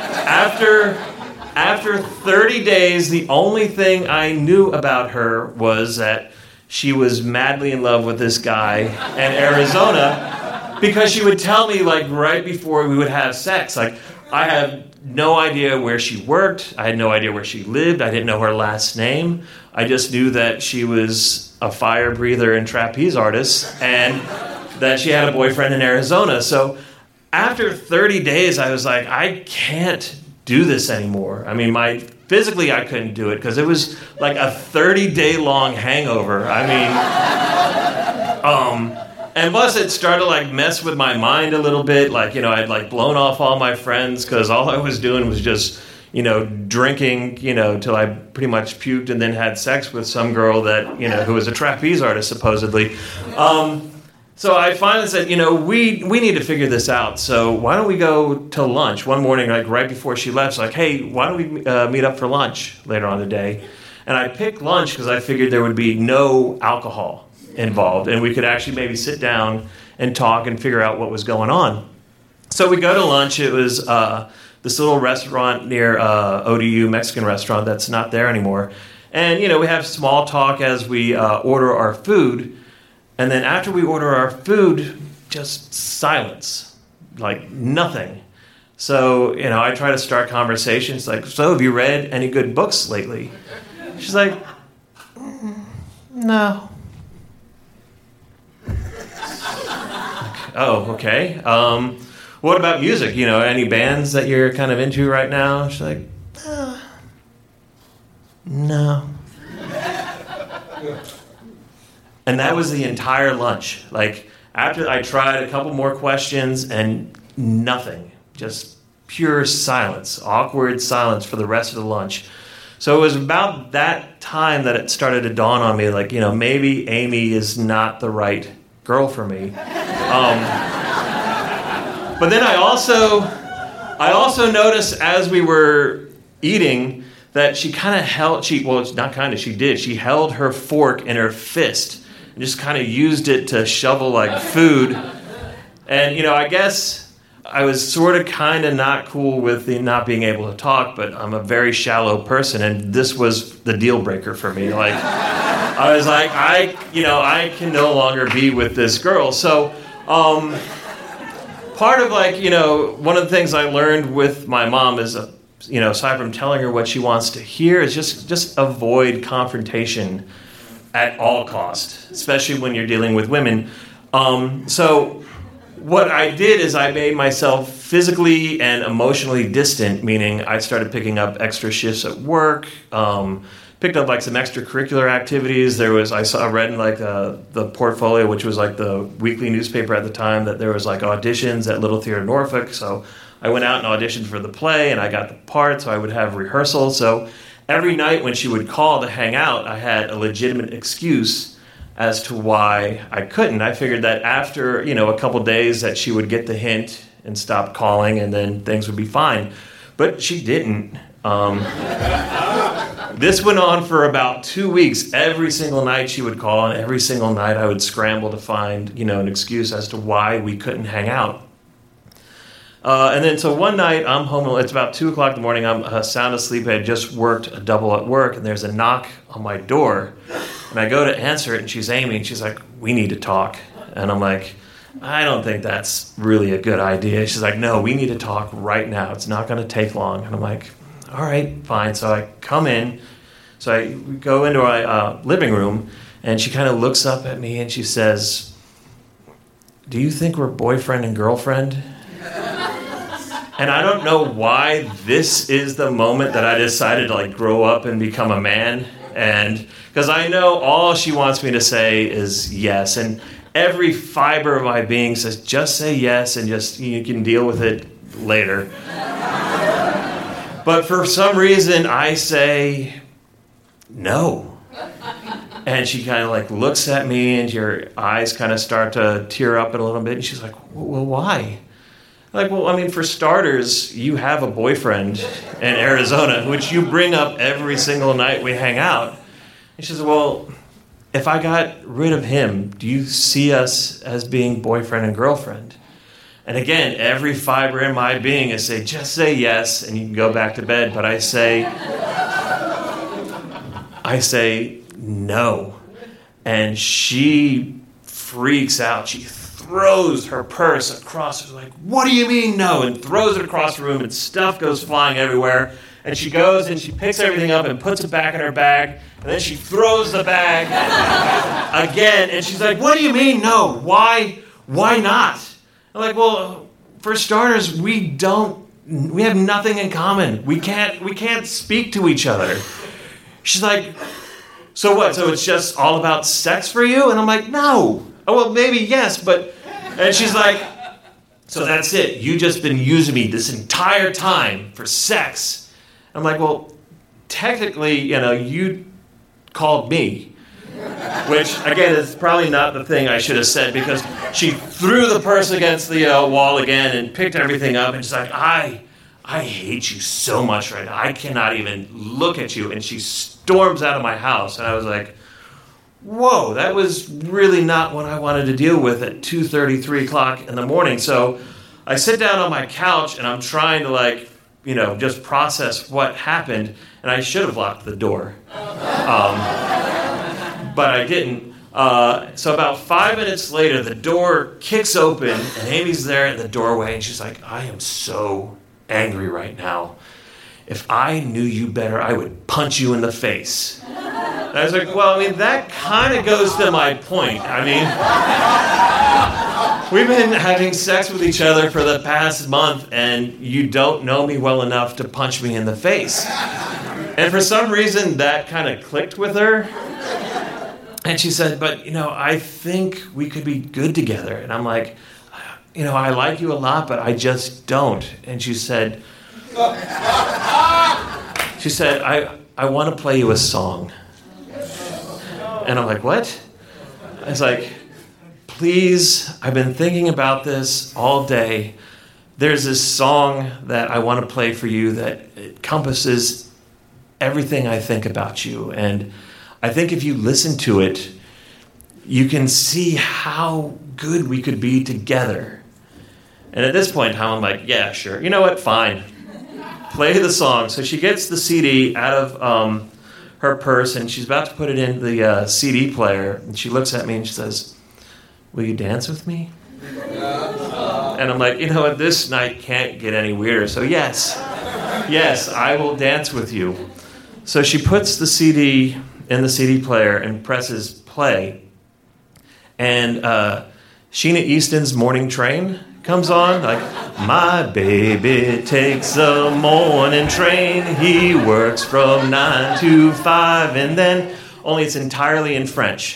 after 30 days, the only thing I knew about her was that she was madly in love with this guy in Arizona, because she would tell me, like, right before we would have sex, like, I had no idea where she worked. I had no idea where she lived. I didn't know her last name. I just knew that she was a fire breather and trapeze artist and that she had a boyfriend in Arizona. So after 30 days, I was like, I can't do this anymore. I mean, physically I couldn't do it because it was like a 30-day long hangover. I mean, and plus it started to like mess with my mind a little bit. Like, you know, I'd like blown off all my friends because all I was doing was just, you know, drinking, you know, till I pretty much puked and then had sex with some girl that, you know, who was a trapeze artist supposedly. So I finally said, you know, we need to figure this out. So why don't we go to lunch one morning, like right before she left? She's like, hey, why don't we meet up for lunch later on the day? And I picked lunch because I figured there would be no alcohol involved and we could actually maybe sit down and talk and figure out what was going on. So we go to lunch. It was this little restaurant near ODU, Mexican restaurant that's not there anymore. And, you know, we have small talk as we order our food. And then after we order our food, just silence, like nothing. So, you know, I try to start conversations like, so have you read any good books lately? She's like, no. Oh, okay. What about music? You know, any bands that you're kind of into right now? She's like, no. And that was the entire lunch. Like, after I tried a couple more questions and nothing. Just pure silence, awkward silence for the rest of the lunch. So it was about that time that it started to dawn on me, like, you know, maybe Amy is not the right girl for me. But then I also noticed as we were eating that she kind of held, she held her fork in her fist and just kind of used it to shovel like food. And, you know, I guess I was sort of kind of not cool with the not being able to talk, but I'm a very shallow person, and this was the deal breaker for me. Like, I was like, I can no longer be with this girl. So, part of, like, you know, one of the things I learned with my mom is, you know, aside from telling her what she wants to hear, is just avoid confrontation at all costs, especially when you're dealing with women. So what I did is I made myself physically and emotionally distant, meaning I started picking up extra shifts at work, picked up like some extracurricular activities. I read in like the Portfolio, which was like the weekly newspaper at the time, that there was like auditions at Little Theatre Norfolk. So I went out and auditioned for the play and I got the part, so I would have rehearsal. So every night when she would call to hang out, I had a legitimate excuse as to why I couldn't. I figured that after, you know, a couple days that she would get the hint and stop calling and then things would be fine. But she didn't. This went on for about 2 weeks. Every single night she would call, and every single night I would scramble to find, you know, an excuse as to why we couldn't hang out. And then so one night I'm home, it's about 2 o'clock in the morning, I'm sound asleep, I had just worked a double at work, and there's a knock on my door, and I go to answer it, and she's Amy, and she's like, we need to talk. And I'm like, I don't think that's really a good idea. She's like, no, we need to talk right now, it's not going to take long. And I'm like, all right, fine. So I come in, so I go into our living room, and she kind of looks up at me, and she says, do you think we're boyfriend and girlfriend? And I don't know why this is the moment that I decided to like grow up and become a man. And because I know all she wants me to say is yes. And every fiber of my being says, just say yes and just, you can deal with it later. But for some reason, I say no. And she kind of like looks at me, and your eyes kind of start to tear up a little bit. And she's like, well, why? Like, well, I mean, for starters, you have a boyfriend in Arizona, which you bring up every single night we hang out. And she says, well, if I got rid of him, do you see us as being boyfriend and girlfriend? And again, every fiber in my being is say, just say yes, and you can go back to bed. But I say no. And she freaks out. She throws her purse across. She's like, what do you mean no? And throws it across the room, and stuff goes flying everywhere. And she goes and she picks everything up and puts it back in her bag. And then she throws the bag again. And she's like, what do you mean no? Why not? I'm like, well, for starters, we have nothing in common. We can't speak to each other. She's like, so what? So it's just all about sex for you? And I'm like, no. Oh, well, maybe yes, but... And she's like, so that's it. You just been using me this entire time for sex. I'm like, well, technically, you called me. Which, again, is probably not the thing I should have said, because she threw the purse against the wall again and picked everything up. And she's like, I hate you so much right now. I cannot even look at you. And she storms out of my house. And I was like, whoa, that was really not what I wanted to deal with at 2:30, 3 o'clock in the morning. So I sit down on my couch and I'm trying to just process what happened. And I should have locked the door. But I didn't. So about 5 minutes later, the door kicks open and Amy's there in the doorway. And she's like, I am so angry right now. If I knew you better, I would punch you in the face. And I was like, well, I mean, that kind of goes to my point. I mean, we've been having sex with each other for the past month, and you don't know me well enough to punch me in the face. And for some reason, that kind of clicked with her. And she said, but, I think we could be good together. And I'm like, I like you a lot, but I just don't. And she said, I want to play you a song. And I'm like, what? I was like, please, I've been thinking about this all day. There's this song that I want to play for you that encompasses everything I think about you. And I think if you listen to it, you can see how good we could be together. And at this point in time, I'm like, yeah, sure. You know what? Fine. Play the song. So she gets the CD out of her purse, and she's about to put it in the CD player. And she looks at me and she says, will you dance with me? And I'm like, you know what? This night can't get any weirder. So yes, I will dance with you. So she puts the CD in the CD player and presses play. And Sheena Easton's Morning Train comes on, like, my baby takes a morning train. He works from 9 to 5, and then, only it's entirely in French.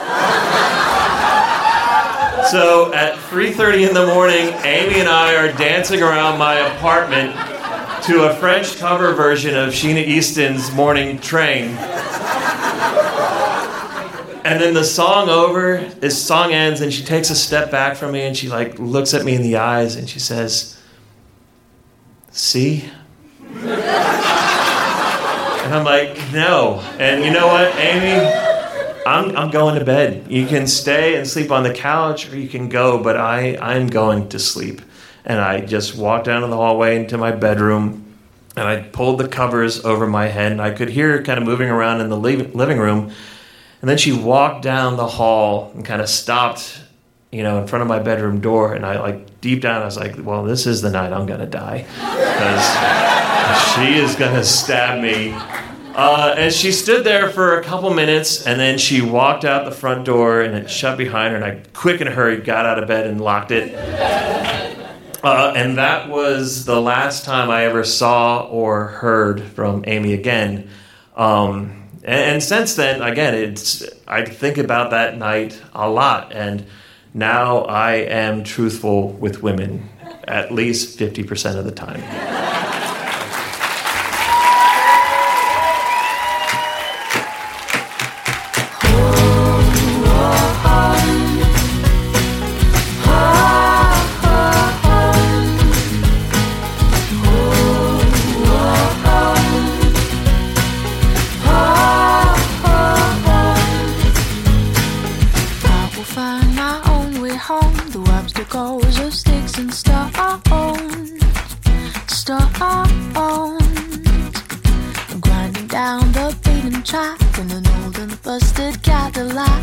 So at 3:30 in the morning, Amy and I are dancing around my apartment to a French cover version of Sheena Easton's Morning Train. And then the song ends, and she takes a step back from me, and she looks at me in the eyes, and she says, see? And I'm like, no. And you know what, Amy? I'm going to bed. You can stay and sleep on the couch, or you can go, but I'm going to sleep. And I just walked down to the hallway into my bedroom, and I pulled the covers over my head, and I could hear her kind of moving around in the living room. And then she walked down the hall and kind of stopped, in front of my bedroom door. And I, deep down, I was like, well, this is the night I'm going to die. Because she is going to stab me. And she stood there for a couple minutes, and then she walked out the front door, and it shut behind her. And I, quick and hurried, got out of bed and locked it. And that was the last time I ever saw or heard from Amy again. And since then, again, I think about that night a lot. And now I am truthful with women at least 50% of the time. find my own way home through obstacles of sticks and stones. I'm grinding down the beaten track in an old and busted Cadillac.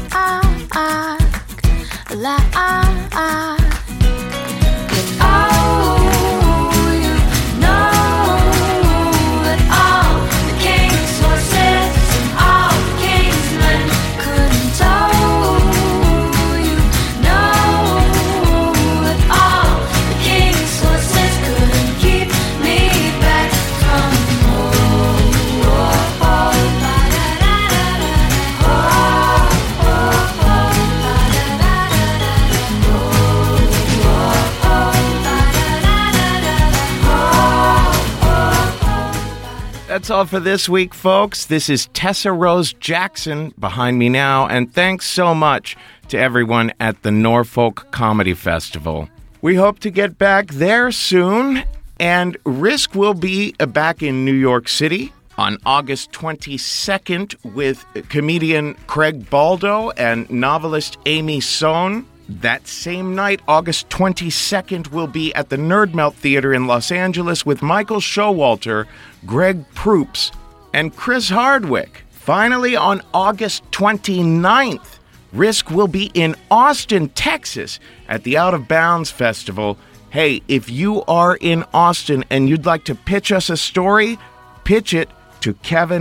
That's all for this week, folks. This is Tessa Rose Jackson behind me now, and thanks so much to everyone at the Norfolk Comedy Festival. We hope to get back there soon, and Risk will be back in New York City on August 22nd with comedian Craig Baldo and novelist Amy Sohn. That same night, August 22nd, we'll be at the Nerdmelt Theater in Los Angeles with Michael Showalter, Greg Proops, and Chris Hardwick. Finally, on August 29th, Risk will be in Austin, Texas at the Out of Bounds Festival. Hey, if you are in Austin and you'd like to pitch us a story, pitch it to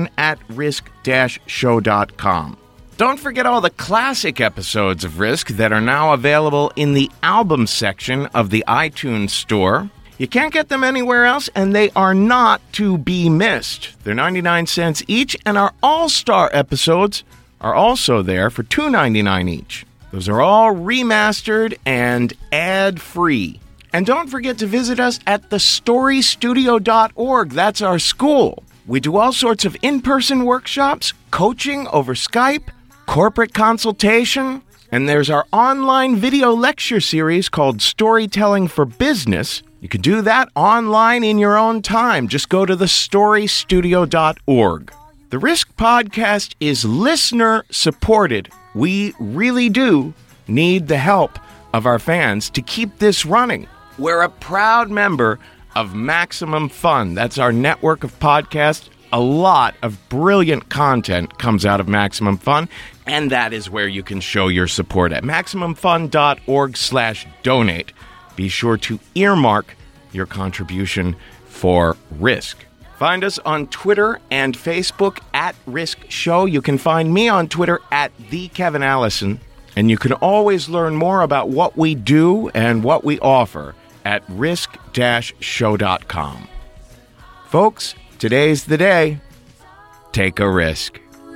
kevin@risk-show.com. Don't forget all the classic episodes of Risk that are now available in the album section of the iTunes store. You can't get them anywhere else, and they are not to be missed. They're 99 cents each, and our all-star episodes are also there for $2.99 each. Those are all remastered and ad-free. And don't forget to visit us at thestorystudio.org. That's our school. We do all sorts of in-person workshops, coaching over Skype, corporate consultation, and there's our online video lecture series called Storytelling for Business. You can do that online in your own time. Just go to thestorystudio.org. The Risk podcast is listener-supported. We really do need the help of our fans to keep this running. We're a proud member of Maximum Fun. That's our network of podcasts. A lot of brilliant content comes out of Maximum Fun, and that is where you can show your support at MaximumFun.org/donate. Be sure to earmark your contribution for Risk. Find us on Twitter and Facebook at Risk Show. You can find me on Twitter at @TheKevinAllison, and you can always learn more about what we do and what we offer at risk-show.com. Folks, today's the day. Take a risk.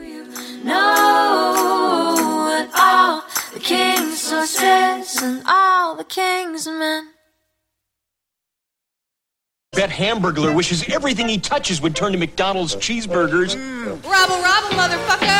No, and all the king's horses and all the king's men. Bet Hamburglar wishes everything he touches would turn to McDonald's cheeseburgers. Robble, robble, motherfucker!